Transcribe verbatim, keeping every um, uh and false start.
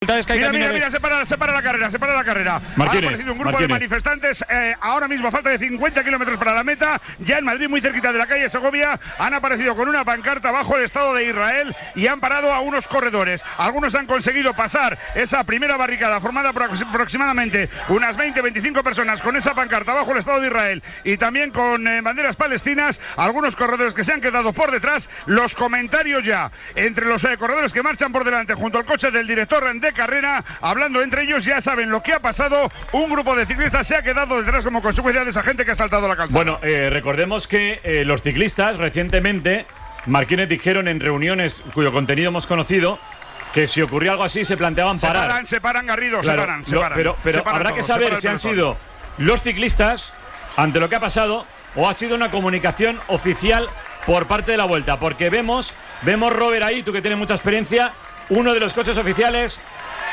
dificultades que hay Mira, camino mira, de... mira, se para, se para la carrera, se para la carrera. Martínez, ha aparecido un grupo Martínez. de manifestantes. Eh, ahora mismo, falta de cincuenta kilómetros para la meta. Ya en Madrid, muy cerquita de la calle Segovia, han aparecido con una pancarta bajo el Estado de Israel y han parado a unos corredores. Algunos han conseguido pasar esa primera barricada formada por aproximadamente unas veinte, veinticinco personas con esa pancarta bajo el Estado de Israel y también con eh, banderas palestinas. Algunos corredores que se han quedado por detrás. Los comentarios ya entre los eh, corredores que marchan por delante junto al coche del director de carrera, hablando entre ellos, ya saben lo que ha pasado. Un grupo de ciclistas se ha quedado detrás como consecuencia de esa gente que ha saltado la calzada. Bueno, eh, recordemos que eh, los ciclistas recientemente, Martínez, dijeron en reuniones cuyo contenido hemos conocido que si ocurría algo así se planteaban se parar. Paran, se paran, Garrido, Claro, se paran, se no, paran. Pero, pero se paran habrá todos, que saber se si han paran sido los ciclistas ante lo que ha pasado o ha sido una comunicación oficial por parte de la Vuelta, porque vemos, vemos Robert ahí, tú que tienes mucha experiencia, uno de los coches oficiales